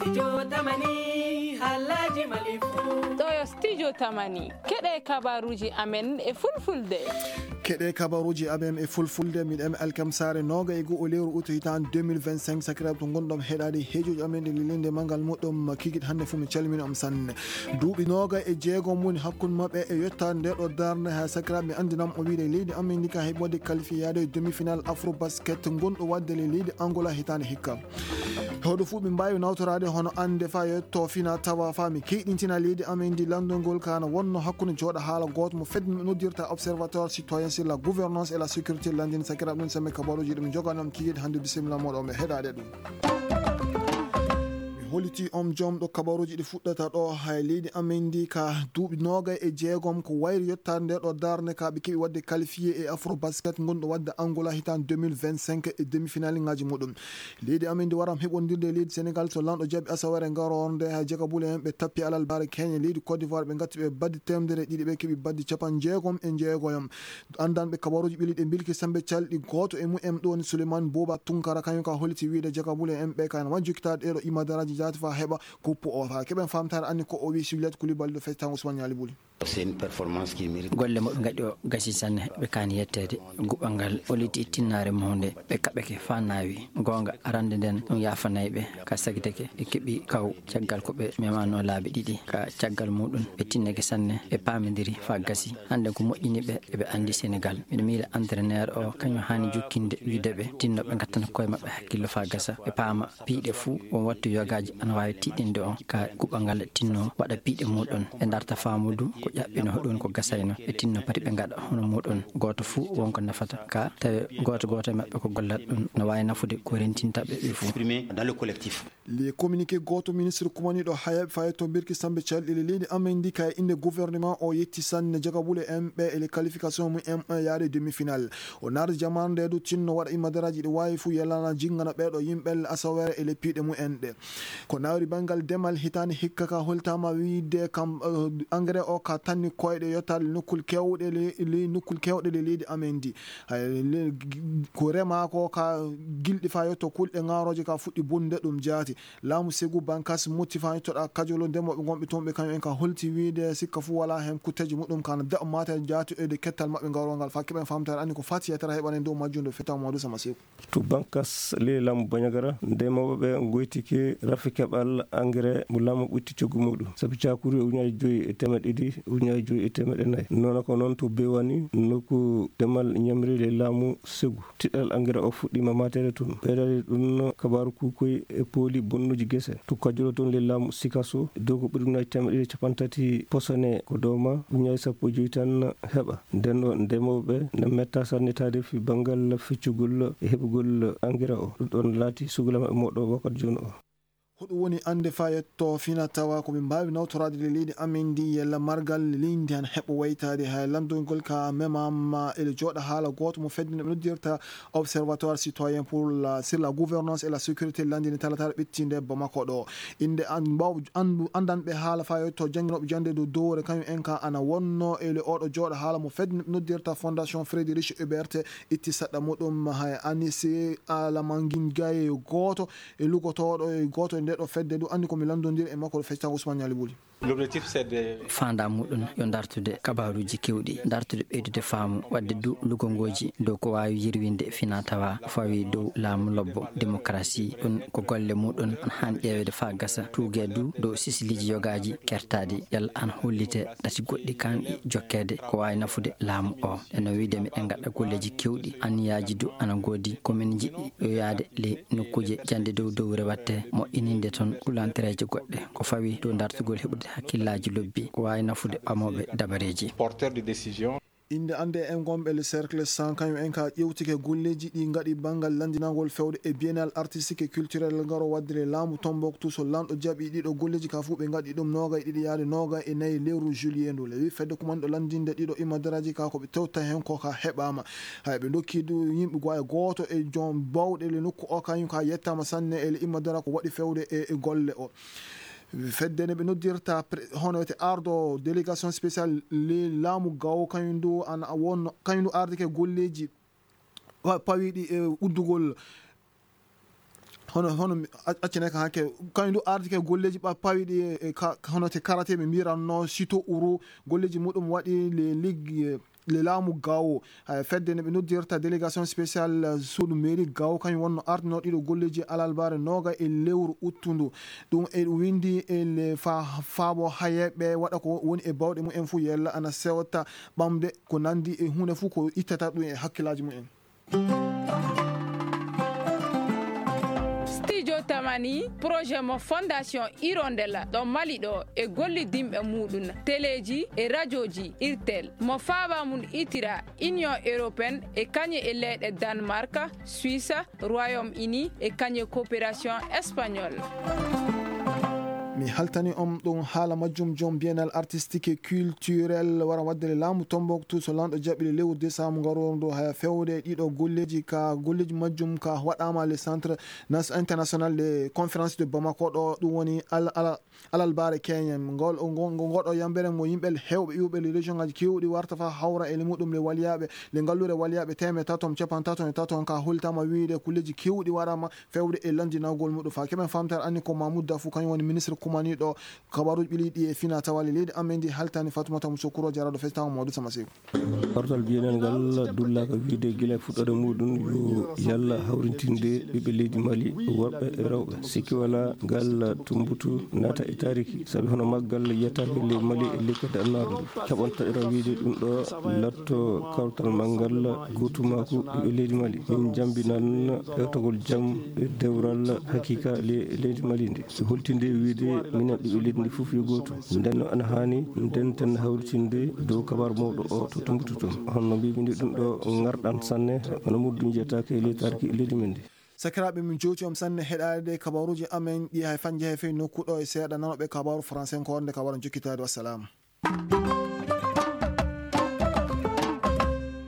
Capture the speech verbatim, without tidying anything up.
studio tamani halaji malifu to yo studio tamani kede kabaruji amen e fulfulde keɗe kabaruji aɓem e fulfulde miɗem alkamsare noga e go'o lewru août hitan deux mille vingt-cinq sakiraɓe to gonɗom heɗade heejoji amen ɗe lilinde manggal muɗɗum kikiɗ hannde fuu mi calmini om sanne duuɓi noga e jeegom woni hakkude mabɓe e yettade nde ɗo darde ha sakiraɓe mi andinam o wiide leydi amen ndi ka heeɓi wadde qualifié e demi final afro basket gonɗo wadde le leydi angola hitande hikka hoɗo fuu ɓe mbawi nawtorade hono ande fa yetto fina tawa fa mi keyɗintina leydi amen ndi landolngol kana wonno hakkude jooɗo haala goto mo fedde mi noddirta observatoire citoyen sur la gouvernance et la sécurité landine sakiraɓe ɗum samme kabaruji ɗum joganam kikiɗe hannde bisimilla moɗo mi heɗade ɗum holiti om joom ɗo kabaruji ɗi fuɗɗata ɗo hay leydi amen ndi ka duuɓi nogay e jeegom ko wayri yettade nde ɗo darne ka ɓe keeɓi wadde qualifié e afro basket gonɗo wadde angola hitan deux mille vingt-cinq e demi finale ngaji muɗum leydi amen ndi waram heɓodirde leydi sénégal so lanɗo jaaɓi asawere garonde ha jakabule hen ɓe tappi alal bare keñe leydi côte d'ivoire ɓe gatti ɓe baddi temedere ɗiɗi ɓe keeɓi baddi capan jeegom e jeegoyam andanɓe kabaruji ɓili ɗe bilki sambe calɗi goto e mumen ɗo woni souleymane bouba tunkara kañum ka holiti wiide jakabule en ɓe kan wan jokkitade ɗeɗo imadaraji jati fa heɓa kuppu o ha keɓen famtare anni ko o wi Juliette Coulibaly ɗo festitan Ousmane Yali Bouli. C'est une performance qui mérite. golle mo gaɗi o gasi sanne ɓe kani yettede guɓal ngal o liti tinnare mohde ɓe kaɓeke fa nawi gonga arande nden ɗum yafanayi ɓe ka sagiteke ɓe keeɓi kaw caggal ko ɓe memano laabi ɗiɗi ka caggal muɗum ɓe tinneke sanne ɓe pamidiri fa gasi hande ko moƴƴini ɓe eɓe andi Sénégal miɗo miila entraîneur o kañum hani jukkinde wiide ɓe tinno ɓe gattana koye mabɓe hakkille fa gasa ɓe paama piiɗe fuu on wattu yogaji ana wawi tiɗinde on ka guɓal ngal tinno waɗa piiɗe muɗon ɓe darta famudu ko ƴaɓɓino hoɗum ko gasayno ɓe tinno pati ɓe gaɗa hono muɗon goto fuu wonko nafata ka tawi goto goto e mabɓe ko gollat ɗum no wawi nafude ko rentintaɓe ɓe fuu dans le collectif. Les communiqué goto ministre kumaniɗo hayaɓe fayi to birki sambe calɗiɗe leydi amen ndi kay inde gouvernement o yetti sanne jakabule en ɓe e les qualification mum m un yaade demi final o narde jamanu nde du tinno waɗa imadaraji ɗi wawi fuu yalana jingana ɓeɗo yimɓelle asawere e le piiɗe mumen ɗe ko nawri banggal demal hitande hikka ka holtama wiide kam uh, engrais o ka tanni koyɗe yettade nokkul kewɗe le nokkul kewɗe le leydi amen ndi hay ko rema ko ka gilɗi fa yetto kulɗe garoje ka fuɗɗi bonde ɗum jaati laamu segu bankas motti fa yettoɗa kajolo ndemoɓe gonɓe toon ɓe kañum en ka holti wiide sikka fuu wala hen kutteji muɗum kana da mata jaati e de kettal mabɓe garolngal fa keɓen famtare anni ko fati yetara heɓane dow majjude feta modou sama seku to bankas le laamu bañagara ndemoɓe ɓe goytike rafi keɓal engrais mo laamu ɓutti coggu muɗum saabu cakuri ujunaji joyyi e temeɗe ɗiɗi ujunaji joyyi e temeɗe nayyi noon ko noon to bewani nokku demal ñamride laamu segu tiɗɗal engrais o fuɗɗima matere toon ɓeydade ɗum kabaru kukoy e pooli bonnuji guese to kajolo toon le laamu sikaso dow ko ɓuri ujunaji temeɗe ɗiɗi capan tati posone ko dowma ujunaji sappo e joyyi tan heɓa nden ɗo ndemoɓe ne metta sannitade fi banggal feccugol e heɓugol engrais o ɗum ɗon laati sugula maɓɓe moɗo wakkati joni o hoɗum woni ande fa yetto fina tawa koɓe mbawi nawtorade le leydi amen ndi yella margal leydi han heɓa waytade hay landolngol ka memama ele jooɗa haala goto mo feddine ɓe noddirta observatoire citoyen pour la sur la gouvernance et la sécurité landine talataɗe ɓettinde bamako ɗo inde mbaw andu andanɓe haala fa yetto jangguinoɓe jande dow dowre kañum en ka ana wonno ele oɗo jooɗa haala mo feddine ɓe noddirta fondation Frédéric Hubert itti saɗɗa muɗum hay Anissé Alamangin Gaye goto e lugotoɗo e goto ɗo fedde du andi komi landodiri e makko ɗo feccitan Ousmane Yali Bouli. L'objectif c'est de fanda muɗum yo dartude kabaruji kewɗi dartude ɓeydude faamu wadde du lugongoji dow ko wawi yirwinde fina tawa fawi dow laamu lobbo démocratie ɗum ko golle muɗum an han ƴewede fa gasa tugue du dow sisliji yogaji kertadi yalla an hollite ɗati goɗɗi kanɗi jokkede ko wawi nafude laamu o eno wiidemi en gaɗa golleji kewɗi anniyaji du ana goodi komin jiɗɗi yo yaade le nokkuje jande dow dowre watte mo ininde toon kulantereje goɗɗe ko fawi dow dartugol heɓude hakkillaji lobbi ko wawi nafude ɓamoɓe dabareji porteur de décision inde ande en gonɓe le cercle cent kañum en ka ƴewtike golleji ɗi gaɗi banggal landinagol fewde e biennal artistique et culturel garo waddire laamu Tombouctou so lamɗo jaaɓi ɗiɗo golleji ka fuu ɓe gaɗi ɗum noga e ɗiɗi yaade noga e nayyi lewru juillet ndu lewi fedde kumanɗo landinde ɗiɗo imadaraji ka koɓe tewta hen ko ka heɓama hay ɓe dokki du yimɓe goya goto e joom bawɗe le nokku o kañum ka yettama sanne ele imadara ko waɗi fewde e golle o feddene ɓe noddirta hono wiyete ardo délégation spéciale le laamu gawo kañum ndu ana wonno kañum ndu ardike golleji pawiɗi e uddugol hono hono accene ka hakke kandu ardi ke golleji ba pawidi e hono te karate be miranno sito uru golleji mudum wadi le ligue le lamu gawo fedde ne be noddirta délégation spéciale sud mairie gawo kan wonno arno dido golleji alalbare noga e lewru uttundu dum e windi e le fa faabo hayebe wada ko woni e bawde mu en fu yella ana sewta bamde ko nandi e hune fu ko ittata dum e hakkilaji mu en. tamani projet mo fondation Hirondella ɗo Mali ɗo e golli dimɓe muɗum téléji e radioji irtel mo faaba mum itira union européenne e kañe e leyɗe Danemark, Suisse, Royaume-Uni e kañe coopération espagnole. mi haltani om ɗum haala majjum joom biennal artistique et culturel wara waddere laamu Tombouctou so lanɗo jaɓɓi lewru décembre garodo ha fewde ɗiɗo golleji ka golleji majjum ka waɗama le centre international de conférence de Bamako ɗo ɗum woni alalbare keñen ngol ngoɗo yambere mo yimɓe hewɓe iwɓe le région ngaji kewɗi warta fa hawra e le muɗum le waliyaɓe le ngallure waliyaɓe teme tatom capan taton e taton ka holtama wiide kulleji kewɗi waɗama fewde e landinagol muɗum fa keɓen famtere anni ko Mamoudou Dafou kañum woni ministre kumani ɗo kabaruji ɓiliɗi e fina tawali leydi amen di haltani Fatoumata Mousso Kouro jaraɗo festama Mamadou Samaseko portal biyenel ngal dullaka wiide guila fuɗɗode muɗum yo yalla hawrintinde ɓiɓɓe leydi Mali worɓe e rewɓe sikki wala ngal tumbutu nata e tariki saabi hono maggal yettake le Mali e lekkade annaɗo keɓon taƴira wiide ɗum ɗo latto kawtal manggal gotumako ɓiɓɓe leydi Mali min jambinan ewtogol jaam e dewral hakika le leydi Mali ndi so holtinde wiide minen ɓiɓɓe leydi ndi fof yo goto nden ana hani ndenten hawritinde dow kabar mawɗo o to tumbutu to honno mbimi ndi ɗum ɗo garɗan sanne hono muddum jettake e ley tariki e leydi men ndi sakiraɓe min jowti om sanne heɗade kabaruji amen ɗi hay fanje hay fewi nokkuɗo e seeɗa nanoɓe kabaru français ko wonde kabaru jokkitade. Wassalamu.